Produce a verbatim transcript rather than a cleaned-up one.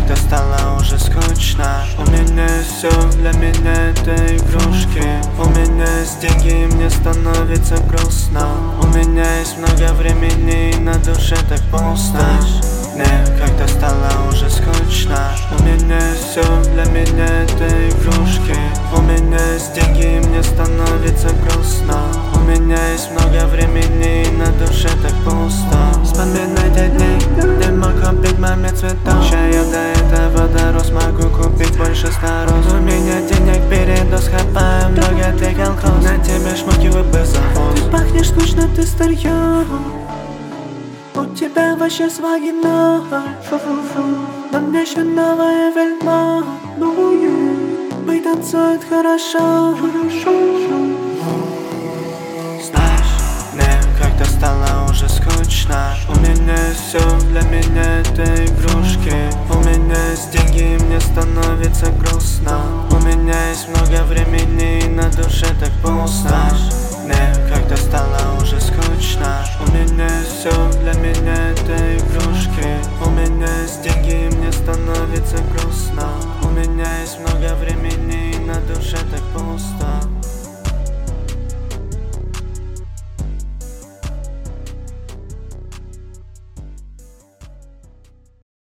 как-то стало уже скучно. У меня есть все для меня это игрушки. У меня есть деньги и мне становится грустно. У меня есть много времени и на душе так пусто. Мне как-то стало уже скучно. У меня есть все для меня это игрушки. У меня есть деньги и мне становится грустно. У меня есть много времени и на душе так пусто. Вспоминай те дни, ты мог купить маме цветов. Ща я до этого дорос, могу купить больше ста роз. У меня денег передоз, хапаю много ты колхоз. На тебе шмотки бы завоз. Ты пахнешь скучно, ты старьё. У тебя вообще сваги ноль. На мне еще новая вельма. Быть танцует хорошо. Знаешь, мне как-то стало уже скучно. У меня есть все для меня это игрушки. У меня есть деньги и мне становится грустно.